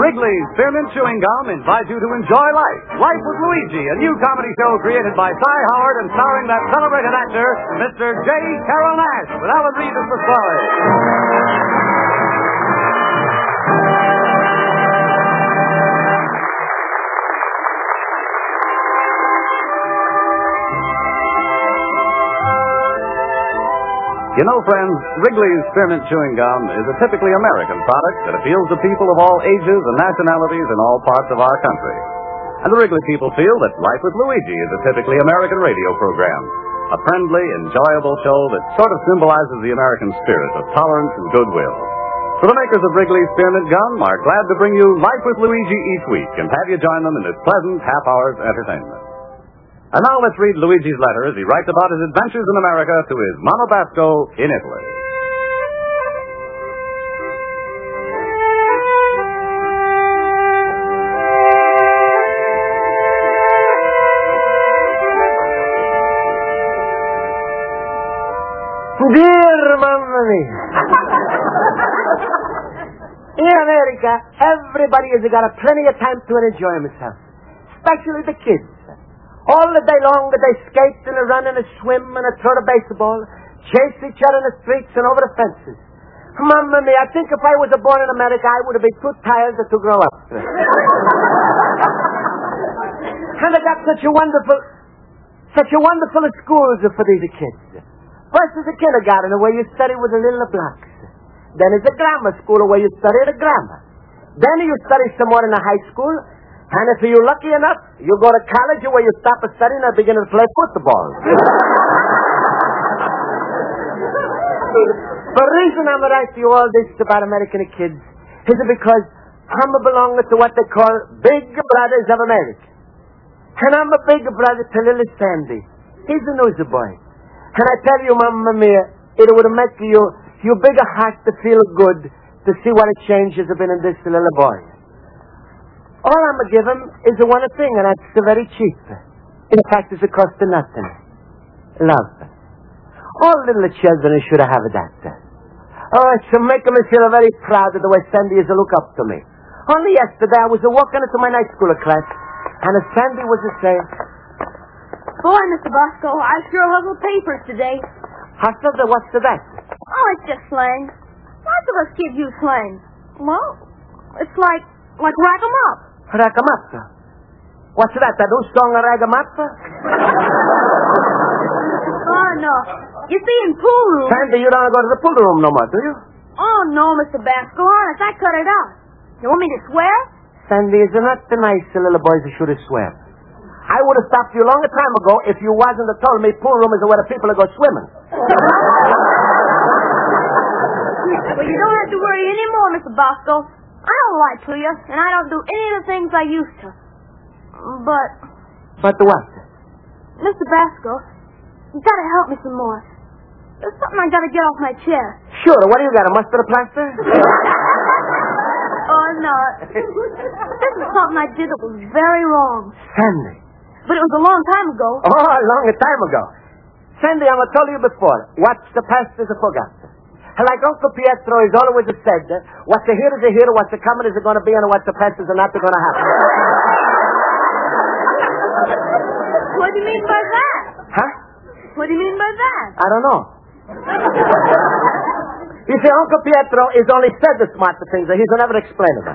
Wrigley's Spearmint Chewing Gum invites you to enjoy life. Life with Luigi, a new comedy show created by Cy Howard and starring that celebrated actor, Mr. J. Carrol Naish, with Alan Reed as the story. You know, friends, Wrigley's Spearmint Chewing Gum is a typically American product that appeals to people of all ages and nationalities in all parts of our country. And the Wrigley people feel that Life with Luigi is a typically American radio program, a friendly, enjoyable show that sort of symbolizes the American spirit of tolerance and goodwill. So the makers of Wrigley's Spearmint Gum are glad to bring you Life with Luigi each week and have you join them in this pleasant half-hour's entertainment. And now let's read Luigi's letter as he writes about his adventures in America to his Mono Basco in Italy. Dear Mamma Mia. In America, everybody has got plenty of time to enjoy himself, especially the kids. All the day long they skate and run and swim and throw the baseball, chase each other in the streets and over the fences. Mamma mia, I think if I was born in America, I would have been too tired to grow up. And they got such a wonderful schools for these kids. First is a kindergarten where you study with the little blocks. Then is a grammar school where you study the grammar. Then you study some more in a high school. And if you're lucky enough, you go to college where you stop studying and begin to play football. The reason I'm writing you all this about American kids is because I'm belonging to what they call Big Brothers of America. And I'm a big brother to little Sandy. He's a newsboy. And I tell you, Mamma Mia, it would make your bigger heart to feel good to see what a change has been in this little boy. All I'm going to give him is the one thing, and that's very cheap. In fact, it's a cost of nothing. Love. All little children should have that. Oh, it's making me feel very proud of the way Sandy is to look up to me. Only yesterday I was walking into my night school class, and Sandy was saying, Boy, Mr. Bosco, I sure have the papers today. Hustle, what's that? Oh, it's just slang. Lots of us kids use slang. Well, it's like rack 'em up. Rack 'em up? What's that? That new song, Rag 'em Up? Oh, no. You see, in pool room... Sandy, you don't go to the pool room no more, do you? Oh, no, Mr. Basco. Honest, I cut it out. You want me to swear? Sandy, is not the nice little boys who should swear. I would have stopped you a long time ago if you wasn't have told me pool room is where the people go swimming. Well, you don't have to worry anymore, Mr. Bosco. I don't lie to you, and I don't do any of the things I used to. But... But what? Mr. Basco, you've got to help me some more. There's something I got to get off my chest. Sure, what do you got, a mustard plaster? Oh, no. This is something I did that was very wrong. Sandy. But it was a long time ago. Oh, a long time ago. Sandy, I'm going to tell you before, what's the past is a forgot. Like Uncle Pietro has always said, what's a here is a here, what's a coming is going to be, and what's the past is not going to happen. What do you mean by that? Huh? What do you mean by that? I don't know. You see, Uncle Pietro has only said the smart things, and he's never explained them.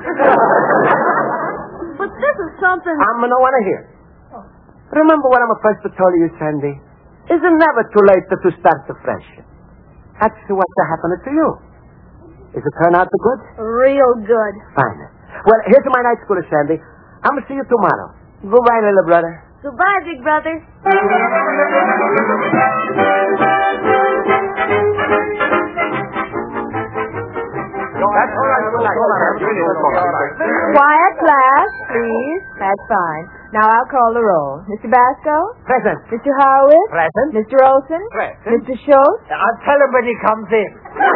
But this is something... I'm going to want to hear. Remember what I'm supposed to tell you, Sandy? It's never too late to start afresh. That's what's happening to you. Is it turn out good? Real good. Fine. Well, here's my night school, Sandy. I'm going to see you tomorrow. Goodbye, little brother. Goodbye, big brother. That's all right. Quiet, class, please. That's fine. Now I'll call the roll. Mr. Basco? Present. Mr. Harwood? Present. Mr. Olson? Present. Mr. Schultz? I'll tell him when he comes in.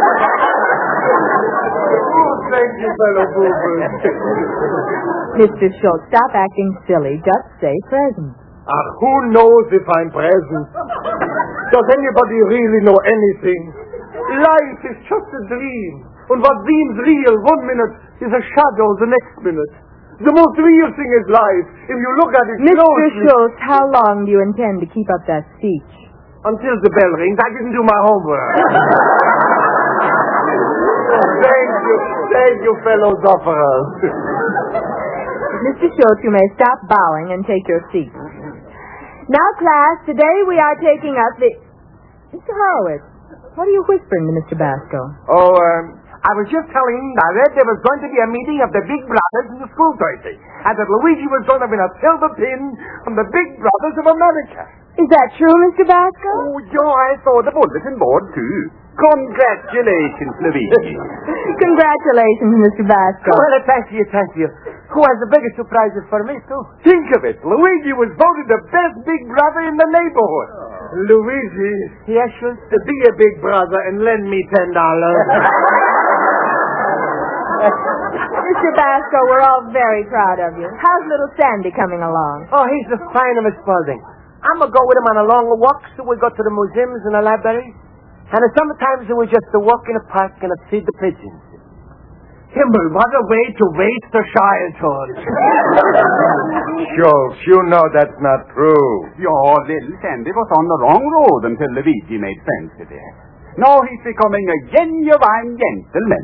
Thank you, fellow boo-boos. Mr. Schultz, stop acting silly. Just say present. Who knows if I'm present? Does anybody really know anything? Life is just a dream. And what seems real 1 minute is a shadow the next minute. The most real thing is life. If you look at it Mr. closely... Schultz, how long do you intend to keep up that speech? Until the bell rings. I didn't do my homework. Thank you, fellow sufferers. Mr. Schultz, you may stop bowing and take your seat. Now, class, today we are taking up the... Mr. Horowitz, what are you whispering to Mr. Basco? I was just telling him I read there was going to be a meeting of the Big Brothers in the school Thursday, and that Luigi was going to win a silver pin from the Big Brothers of America. Is that true, Mr. Basco? Oh, yeah, I saw the bulletin board, too. Congratulations, Luigi. Congratulations, Mr. Basco. Well, thank you. Who has the biggest surprises for me, too? Think of it. Luigi was voted the best big brother in the neighborhood. Luigi. Yes, sure. Be a big brother and lend me $10. Mr. Basco, we're all very proud of you. How's little Sandy coming along? Oh, he's the fine of Miss Spaulding. I'm going to go with him on a long walk, so we go to the museums and the libraries. And sometimes we just walk in the park and feed the pigeons. Himmel, what a way to waste a childhood. Schultz, you know that's not true. Your little Sandy was on the wrong road until Luigi made friends with her. Now he's becoming a genuine gentleman.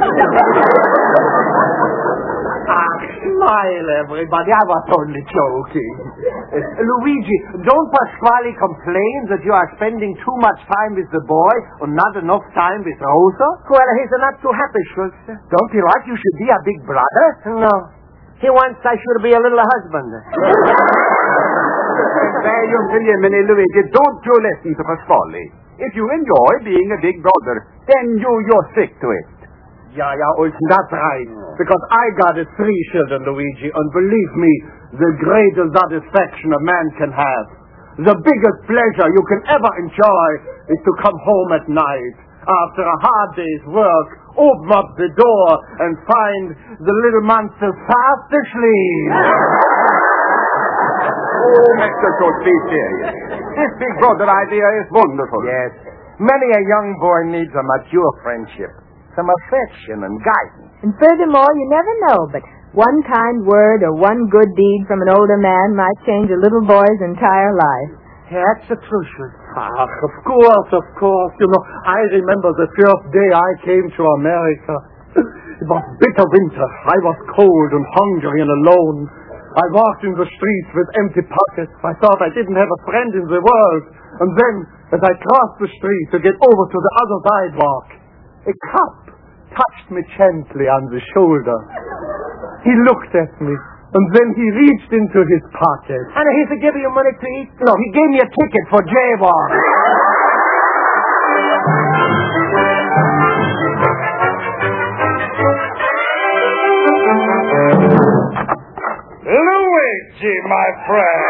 Smile, everybody. I was only joking. Luigi, don't Pasquale complain that you are spending too much time with the boy and not enough time with Rosa? Well, he's not too happy, Schultz. Don't you like you should be a big brother? No. He wants I should be a little husband. There you Luigi, don't you listen to Pasquale. If you enjoy being a big brother, then you're sick to it. Yeah, Olsen, that's right. Because I got 3 children, Luigi, and believe me, the greatest satisfaction a man can have, the biggest pleasure you can ever enjoy, is to come home at night, after a hard day's work, open up the door, and find the little monster fast asleep. Oh, Mr. Schultz, be serious. This big brother idea is wonderful. Yes. Many a young boy needs a mature friendship, some affection and guidance. And furthermore, you never know, but one kind word or one good deed from an older man might change a little boy's entire life. That's the truth. Of course. You know, I remember the first day I came to America. It was bitter winter. I was cold and hungry and alone. I walked in the streets with empty pockets. I thought I didn't have a friend in the world. And then, as I crossed the street to get over to the other sidewalk, a cop touched me gently on the shoulder. He looked at me, and then he reached into his pocket. And he said, give you money to eat? No, he gave me a ticket for jaywalk. Luigi, my friend.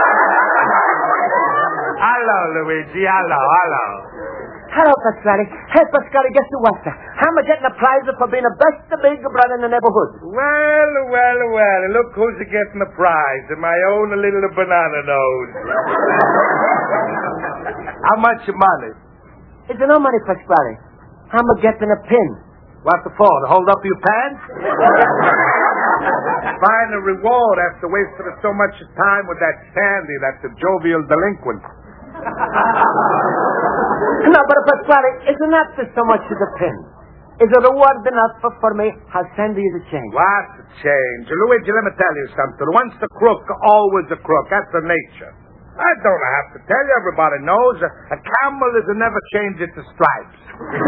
Hello, Luigi. Hello. Hello, Pasquale. Hey, Pasquale, guess who was that? I'm getting a prize for being the best big brother in the neighborhood. Well. Look who's getting the prize. My own little banana nose. How much money? It's no money, Pasquale. I'm getting a pin. What for? To hold up your pants? Find a reward after wasting so much time with that Sandy, that's a jovial delinquent. No, but Pasquale, it's not so much as a pin. Is a reward enough for me? How Sandy is a change? What's a change? Luigi, let me tell you something. Once the crook, always a crook. That's the nature. I don't have to tell you. Everybody knows a camel is never change its stripes.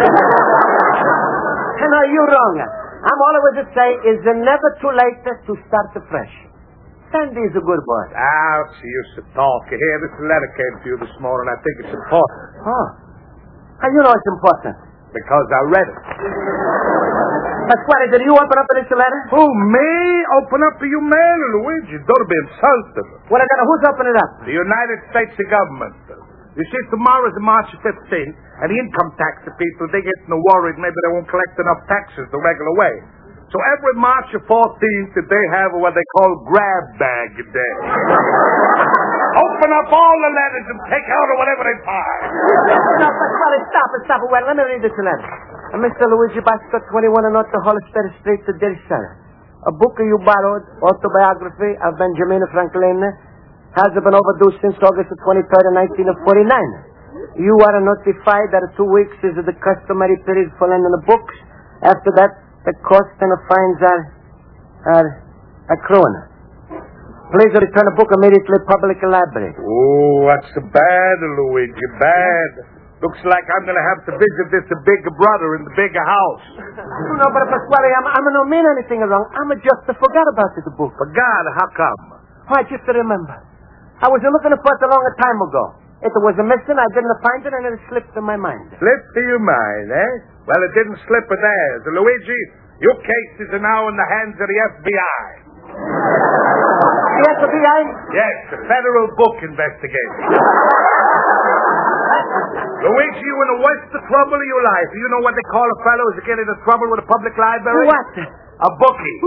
No, you're wrong. I'm always to say, is it never too late to start afresh? Sandy is a good boy. She used to talk. Here, this letter came to you this morning. I think it's important. Oh. How you know it's important? Because I read it. Pasquale, did you open up this letter? Who, me? Open up to you, man, Luigi. Don't be insulted. Well, who's opening it up? The United States government. You see, tomorrow is March 15th, and the income tax people, they get worried maybe they won't collect enough taxes the regular way. So every March 14th, they have what they call grab bag day. Open up all the letters and take out whatever they find. No, Pasquale, stop it. Well, let me read this letter. Mr. Luigi Basco, 21 North Hollister Street, to dear sir. A book you borrowed, autobiography of Benjamin Franklin, has been overdue since August 23rd, 1949. You are notified that 2 weeks is the customary period for lending the books. After that, the cost and the fines are accruing. Please return the book immediately to public library. Oh, that's bad, Luigi, bad. Looks like I'm going to have to visit this bigger brother in the bigger house. No, but Pasquale, I'm not mean anything wrong. I'm just forgot about this book. Forgot? How come? Why, just to remember. I was looking for it a long time ago. It was missing, I didn't find it, and it slipped in my mind. Slipped to your mind, eh? Well, it didn't slip of theirs. Luigi, your cases are now in the hands of the FBI. The FBI? Yes, the Federal Book Investigation. Luigi, you in the worst of trouble of your life. You know what they call a fellow who's getting into trouble with a public library? What? A bookie.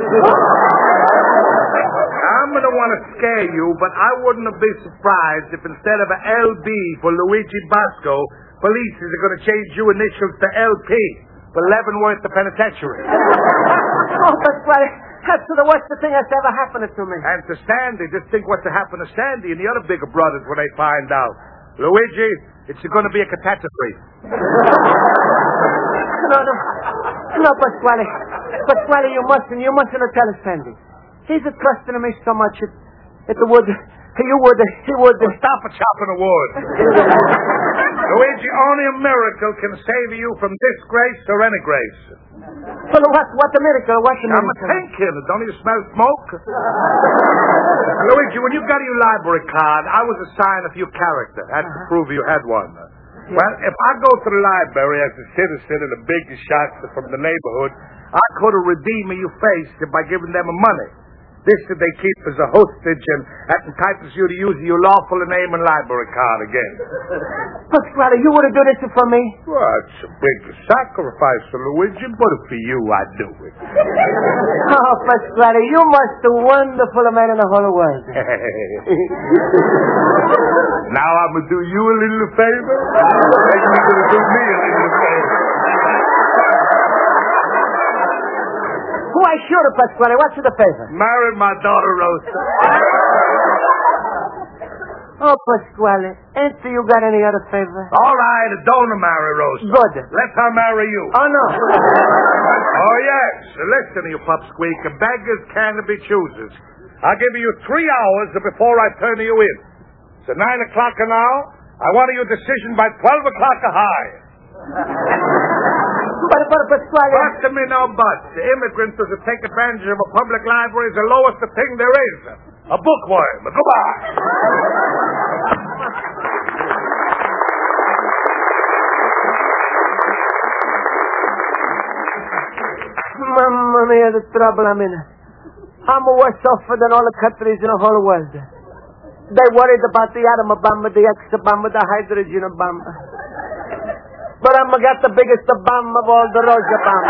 I'm going to want to scare you, but I wouldn't be surprised if instead of a LB for Luigi Basco, police are going to change your initials to LP for Leavenworth the Penitentiary. Oh, Pasquale, that's the worst thing that's ever happened to me. And to Sandy, just think what's happened to Sandy and the other bigger brothers when they find out. Luigi, it's going to be a catastrophe. No, Pasquale. Pasquale, you mustn't tell us, Sandy. He's trusting me so much. He would. Stop chopping the wood. Luigi, only a miracle can save you from disgrace or any grace. Well, what a miracle? What a miracle? I'm thinking. Don't you smell smoke? Luigi, when you got your library card, I was assigned a few characters. Had to prove you had one. Well, if I go to the library as a citizen of the biggest shots from the neighborhood, I could have redeemed your face by giving them money. This that they keep as a hostage, and that entitles you to use your lawful name and library card again. Pasquale, you would have done this for me? Well, it's a big sacrifice for Luigi, but for you, I'd do it. Oh, Pasquale, you must be a wonderful man in the whole world. Now I'm going to do you a little favor, and you're going to do me a little favor. Why, sure, Pasquale. What's the favor? Marry my daughter, Rosa. Oh, Pasquale, ain't you got any other favor? All right, don't marry Rosa. Good. Let her marry you. Oh, no. Oh, yes. Listen, you pupsqueak. Beggars can be choosers. I'll give you 3 hours before I turn you in. It's 9 o'clock now. I want your decision by 12 o'clock high. But Pasquale... But to me, no buts. The immigrants who take advantage of a public library is the lowest thing there is. A bookworm. Goodbye. Mamma mia, the trouble I'm in. I'm worse off than all the countries in the whole world. They worried about the atom bomb, the X-bomb, the hydrogen bomb. But I'm got the biggest bomb of all, the Rosa bomb.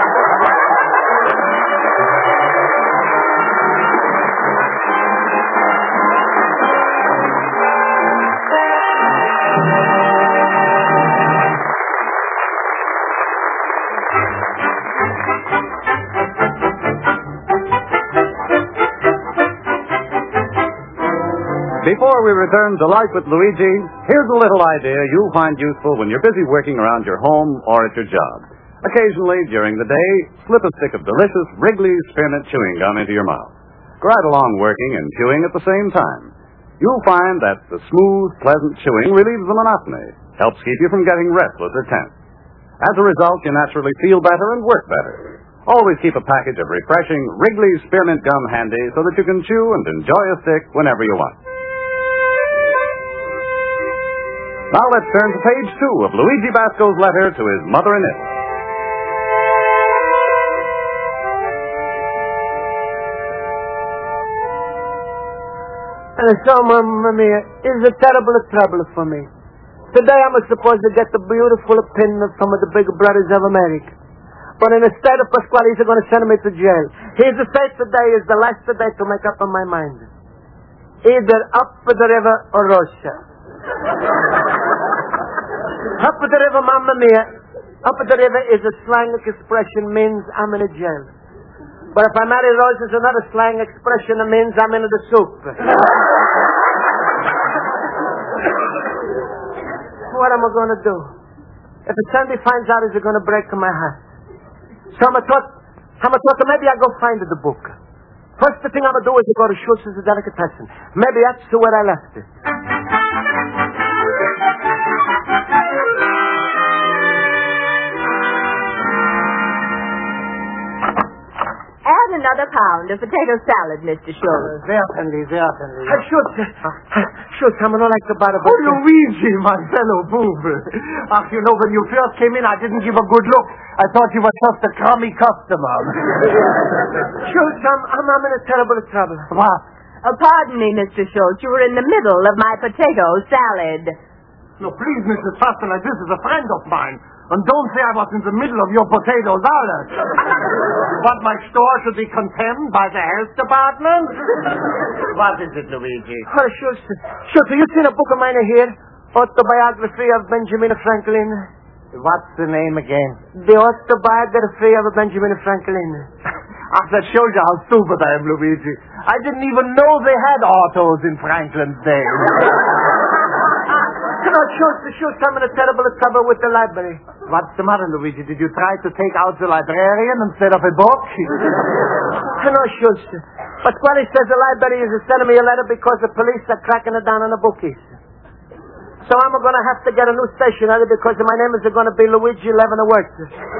Before we return to Life with Luigi, here's a little idea you'll find useful when you're busy working around your home or at your job. Occasionally, during the day, slip a stick of delicious Wrigley's Spearmint Chewing Gum into your mouth. Right along working and chewing at the same time. You'll find that the smooth, pleasant chewing relieves the monotony, helps keep you from getting restless or tense. As a result, you naturally feel better and work better. Always keep a package of refreshing Wrigley's Spearmint Gum handy so that you can chew and enjoy a stick whenever you want. Now let's turn to page 2 of Luigi Basco's letter to his mother in Italy. And so, Mamma mia, is a terrible trouble for me. Today I'm supposed to get the beautiful opinion from the big brothers of America. But instead of Pasquale, he's going to send me to jail. He's say today is the last day to make up in my mind. Either up the river or Russia. Up the river, Mamma mia, Up at the river is a slang expression means I'm in a jail. But if I marry Rose, it's another slang expression that means I'm into the soup. What am I going to do? If Sandy finds out, is it going to break my heart? So I'm thought maybe I'll go find the book. First thing I'm going to do is to go to Schultz's Delicatessen. Maybe that's where I left it. Add another pound of potato salad, Mr. Schultz. Certainly. Schultz, I'm not like the bottom. Oh, Luigi, my fellow boob. You know, when you first came in, I didn't give a good look. I thought you were just a crummy customer. Schultz, I'm in a terrible trouble. What? Pardon me, Mr. Schultz. You were in the middle of my potato salad. No, please, Mrs. Fastener, this is a friend of mine. And don't say I was in the middle of your potato salad. But my store should be condemned by the health department? What is it, Luigi? Oh, Schultz, you seen a book of mine here? Autobiography of Benjamin Franklin. What's the name again? The Autobiography of Benjamin Franklin. That shows you how stupid I am, Luigi. I didn't even know they had autos in Franklin's day. No, Schultz, I'm in a terrible trouble with the library. What's the matter, Luigi? Did you try to take out the librarian instead of a book? No, Schultz. But Squally says the library is sending me a letter because the police are cracking it down on the bookies. So I'm going to have to get a new stationery because my name is going to be Luigi Leavenworth.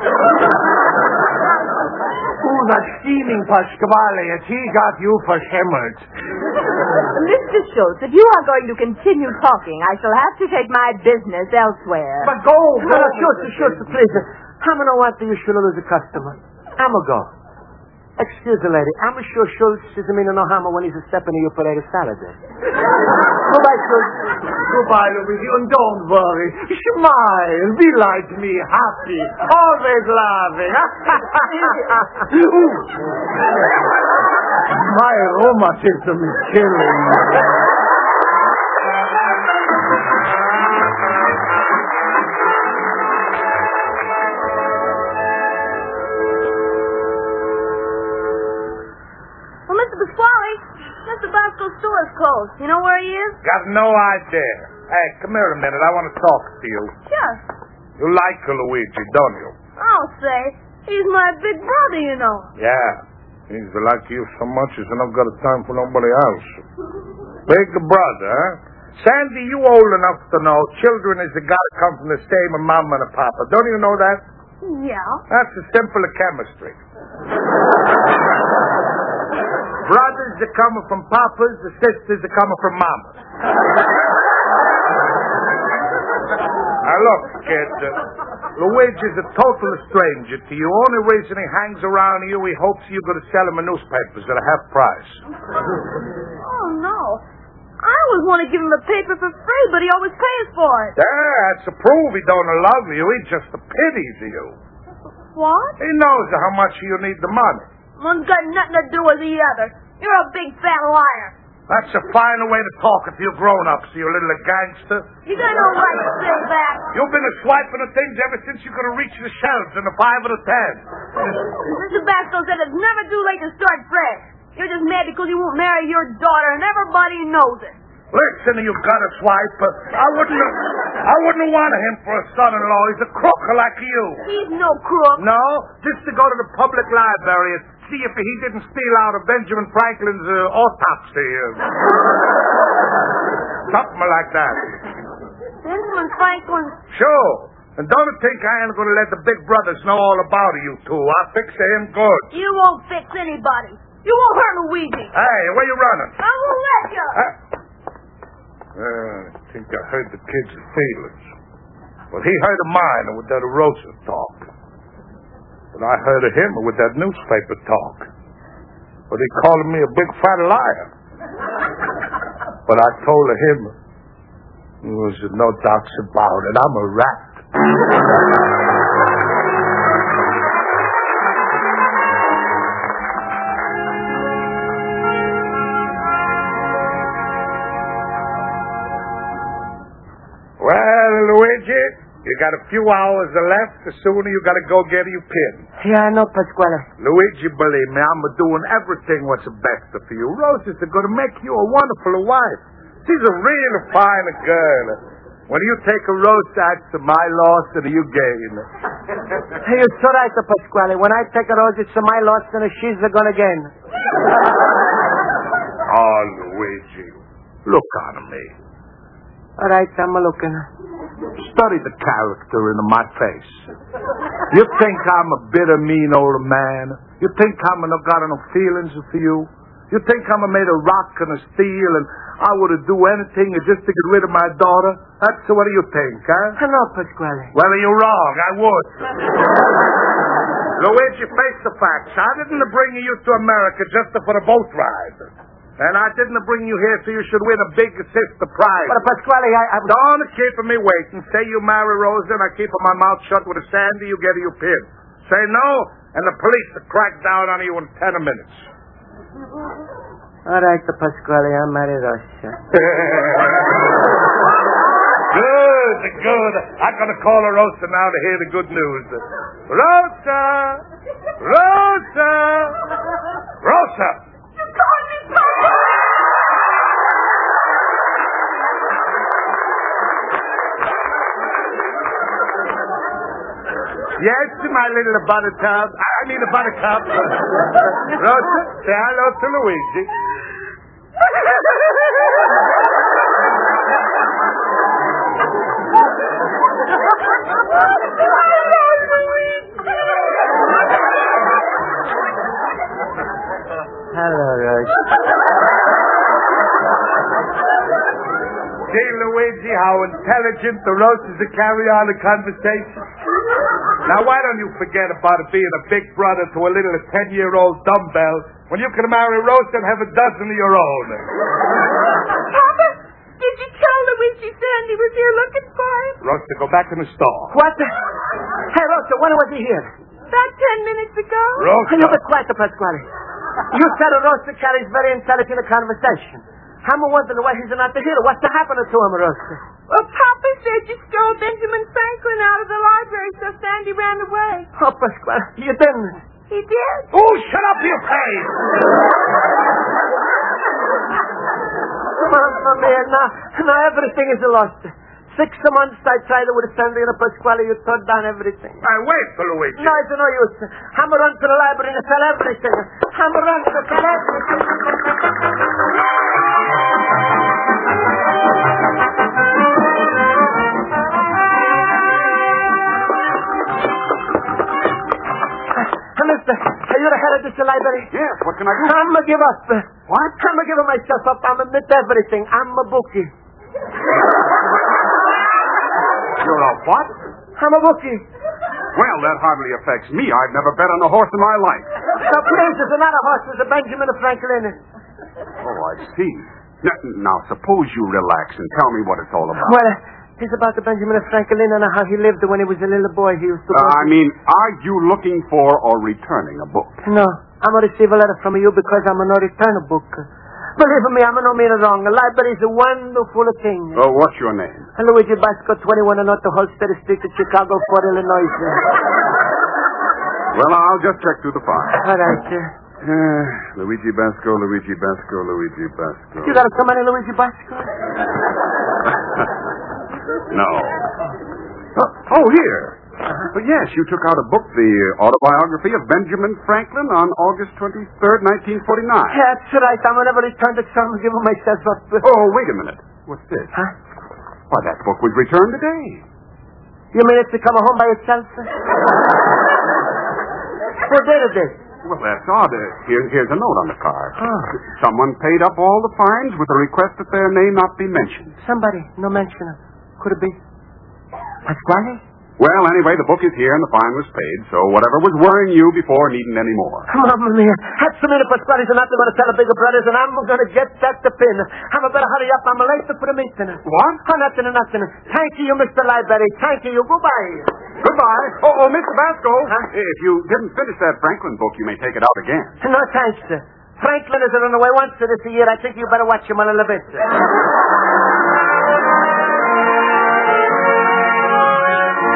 Oh, that scheming Pasquale, he got you for shimmered. Mr. Schultz, if you are going to continue talking, I shall have to take my business elsewhere. But go. No, Schultz, please. I'm going to want you should lose a customer. I'm going to go. Excuse the lady. I'm sure Schultz isn't meaning no harm when he's stepping in your potato salad. Goodbye, Schultz. Goodbye, Luigi, and don't worry. Smile. Be like me, happy. Always laughing. My rheumatism is killing me. Mr. Bosco's store is closed. You know where he is? Got no idea. Hey, come here a minute. I want to talk to you. Sure. You like Luigi, don't you? I'll say. He's my big brother, you know. Yeah. He's like you so much he's not got time for nobody else. Big brother, huh? Sandy, you old enough to know children is gotta come from the same mama and a papa. Don't you know that? Yeah. That's as simple as chemistry. Brothers are coming from papas, the sisters are coming from mamas. Now look, kid, Luigi's a total stranger to you. Only reason he hangs around you, he hopes you're going to sell him a newspapers at a half price. Oh, no. I always want to give him a paper for free, but he always pays for it. Yeah, that's to prove he don't love you. He's just a pity to you. What? He knows how much you need the money. One's got nothing to do with the other. You're a big fat liar. That's a finer way to talk if you're grown-ups, you little gangster. You got no right to say that. You've been swiping the things ever since you could have reached the shelves in the 5 or the 10. Mr. Basco said it's never too late to start fresh. You're just mad because you won't marry your daughter, and everybody knows it. Listen, you gutter swipe. I wouldn't want him for a son-in-law. He's a crook like you. He's no crook. No, just to go to the public library and see if he didn't steal out of Benjamin Franklin's autopsy. Something like that. Benjamin Franklin. Sure. And don't think I ain't going to let the big brothers know all about you two. I'll fix him good. You won't fix anybody. You won't hurt Luigi. Hey, where you running? I won't let you. I think I heard the kid's feelings. Well, he heard of mine with that Rosa talk. But I heard of him with that newspaper talk. But he called me a big fat liar. But I told him, there's no doubts about it, I'm a rat. Well, Luigi, you You got a few hours left. The sooner you got to go get your pin. Yeah, I know, Pasquale. Luigi, believe me, I'm doing everything what's best for you. Rose is going to make you a wonderful wife. She's a real fine girl. When you take a Rose, that's my loss and you gain. Hey, you're so right, Pasquale. When I take a Rose, it's my loss and she's going to gain. Oh, Luigi, look on me. All right, I'm looking. Study the character in my face. You think I'm a bitter, mean old man? You think I'm not got no feelings for you? You think I'm made of rock and steel and I would do anything just to get rid of my daughter? That's what do you think, huh? No, Pasquale. Well, you're wrong. I would. Luigi, face the facts. I didn't bring you to America just for a boat ride. And I didn't bring you here so you should win a big sister prize. But, Pasquale, I... Don't keep me waiting. Say you marry Rosa and I keep my mouth shut with a Sandy, you get your pin. Say no, and the police will crack down on you in 10 minutes. All right, Pasquale, I marry Rosa. Good. I'm going to call her Rosa now to hear the good news. Rosa! Rosa! Rosa! You called me, Papa! Yes, my little buttercup. I mean a buttercup. Rosa, say hello to Luigi. Hello, Rosa. See, Luigi, how intelligent the Rosas to carry on a conversation. Now, why don't you forget about it being a big brother to a little 10-year-old dumbbell when you can marry Rose and have a dozen of your own? Papa, did you tell Luigi Sandy was here looking for him? Rosa, go back in the store. What? Hey, Rosa, when was he here? About 10 minutes ago. Rosa. Can you be quiet, Pasquale? You said Rosa carries very intelligent conversation. I'm wondering why he's not here. What's happening to him, Rosa? Well, Papa said you stole Benjamin Franklin out of the library, so Sandy ran away. Oh, Pasquale, you didn't. He did? Oh, shut up, you pig! Mamma mia, now everything is lost. 6 months I tried with Sandy and Pasquale, you tore down everything. Wait for Luigi. No, it's no use. I'm run to the library and sell everything. I'm run to sell everything. Mister, are you the head of this library? Yes, what can I do? I'm going to give up. What? I'm going to give myself up. I'm admit everything. I'm a bookie. You're a what? I'm a bookie. Well, that hardly affects me. I've never bet on a horse in my life. So please, it's not a horse. It's a Benjamin Franklin. Oh, I see. Now, suppose you relax and tell me what it's all about. Well, it's about the Benjamin Franklin and how he lived when he was a little boy. He used to... I mean, are you looking for or returning a book? No, I'm going to receive a letter from you because I'm going to return a book. Believe me, I'm no mean wrong. The library is a wonderful thing. Oh, what's your name? Luigi Basco, 21 and Otto Holstead Street in Chicago, Fort Illinois. Well, I'll just check through the file. All right, sir. Luigi Basco, Luigi Basco, Luigi Basco. You got so many Luigi Basco? No. Oh, here. But yes, you took out a book, the autobiography of Benjamin Franklin on August 23rd, 1949. Yeah, that's right. I'm going to return the sum and give myself up. Oh, wait a minute. What's this? Huh? Why, that book was returned today. You mean it's to come home by itself? Who did it? Well, that's odd. Here's a note on the card. Oh. Someone paid up all the fines with a request that their name not be mentioned. Somebody, no mention of. Could it be Pasquale? Well, anyway, the book is here and the fine was paid, so whatever was worrying you before needn't any more. Mamma mia. That's so many Pasquales and I'm going to tell the bigger brothers and I'm going to get that the pin. I'm going to hurry up. I'm late for the meeting. What? Oh, nothing. Thank you, Mr. Library. Thank you. Goodbye. Goodbye. Oh, Mr. Basco. Huh? If you didn't finish that Franklin book, you may take it out again. No, thanks, sir. Franklin is running away once this year. I think you better watch him a little bit, sir.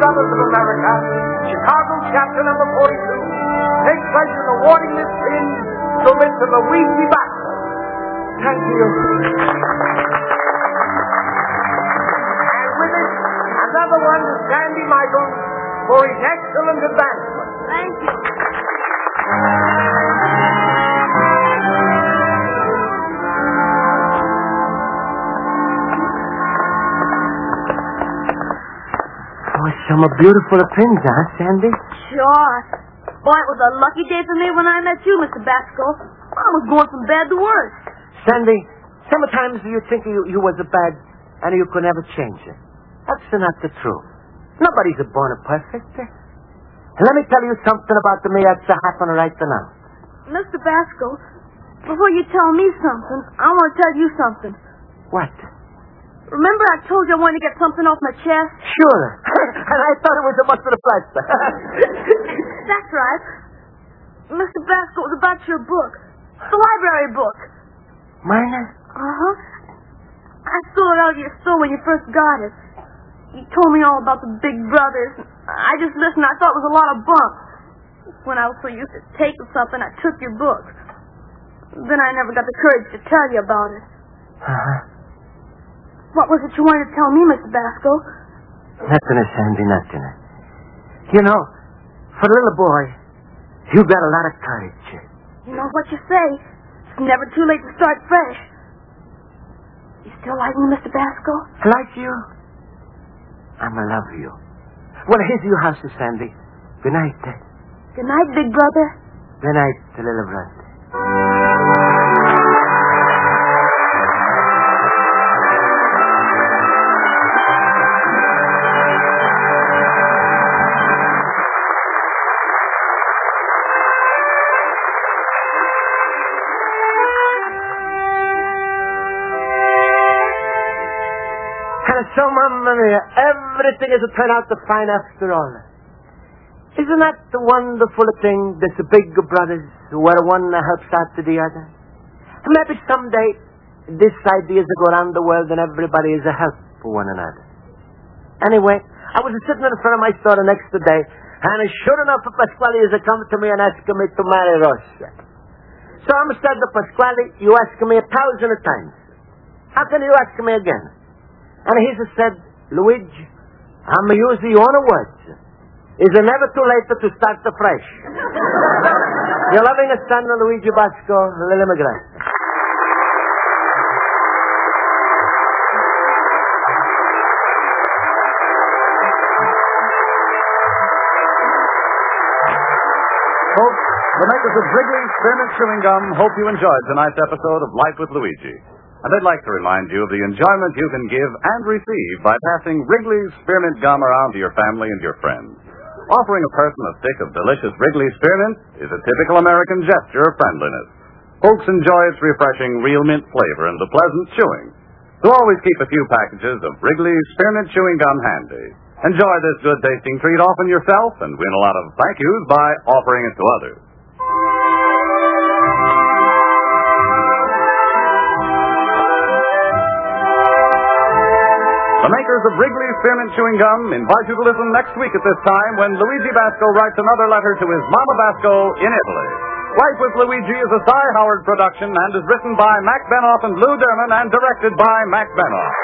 Brothers of America, Chicago chapter number 42, take pleasure in awarding this pin to Mr. Luigi Basco. Thank you. And with it, another one to Sandy Michaels for his excellent advancement. Thank you. Oh, some beautiful pins, huh, Sandy? Sure. Boy, it was a lucky day for me when I met you, Mr. Basco. I was going from bad to worse. Sandy, sometimes you think you was a bad and you could never change it. That's not the truth. Nobody's born perfect. And let me tell you something about me that's happening right now. Mr. Basco, before you tell me something, I want to tell you something. What? Remember I told you I wanted to get something off my chest? Sure. And I thought it was a mustard plaster. That's right. Mr. Basco, it was about your book. The library book. Mine? Uh-huh. I stole it out of your store when you first got it. You told me all about the big brothers. I just listened. I thought it was a lot of bunk. When I was so used to taking something, I took your book. Then I never got the courage to tell you about it. Uh-huh. What was it you wanted to tell me, Mr. Basco? Nothing, Sandy, nothing. You know, for a little boy, you got a lot of courage. You know what you say. It's never too late to start fresh. You still like me, Mr. Basco? Like you? I'm in love with you. Well, here's your house, Sandy. Good night. Good night, big brother. Good night, little brother. So, Mamma Mia, everything has turned out to fine after all. Isn't that the wonderful thing, this big brothers, where one helps out to the other? Maybe someday this idea is to go around the world and everybody is a help for one another. Anyway, I was sitting in front of my store the next day, and sure enough, Pasquale has come to me and asked me to marry Rosa. So I said to Pasquale, you asked me 1,000 times. How can you ask me again? And he said, Luigi, I'm using your own words. It's never too late to start afresh. Your loving son, Luigi Basco, Lily McGrath. Folks, the makers of Wrigley's Spearmint Chewing Gum hope you enjoyed tonight's episode of Life with Luigi. And they'd like to remind you of the enjoyment you can give and receive by passing Wrigley's Spearmint Gum around to your family and your friends. Offering a person a stick of delicious Wrigley's Spearmint is a typical American gesture of friendliness. Folks enjoy its refreshing real mint flavor and the pleasant chewing. So always keep a few packages of Wrigley's Spearmint Chewing Gum handy. Enjoy this good-tasting treat often yourself and win a lot of thank yous by offering it to others. The makers of Wrigley's Spearmint Chewing Gum invite you to listen next week at this time when Luigi Basco writes another letter to his Mama Basco in Italy. Life with Luigi is a Cy Howard production and is written by Mac Benoff and Lou Derman and directed by Mac Benoff.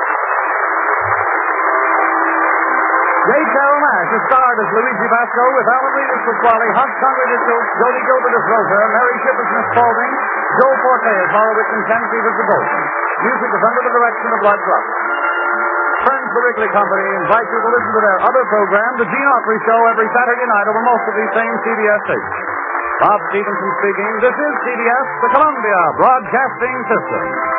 Ray Carol Nash is starred as Luigi Basco with Alan Reed as Pasquale, Hunt Conrad as Duke, Jody Gilbert as Rosa, Mary Shipp as Miss Spaulding, Joe Forte as Horowitz, and Ken Steve as the Ghost. Music is under the direction of Bud Rupp. Friends, the Wrigley Company invite you to listen to their other program, The Gene Autry Show, every Saturday night over most of these same CBS stations. Bob Stevenson speaking. This is CBS, the Columbia Broadcasting System.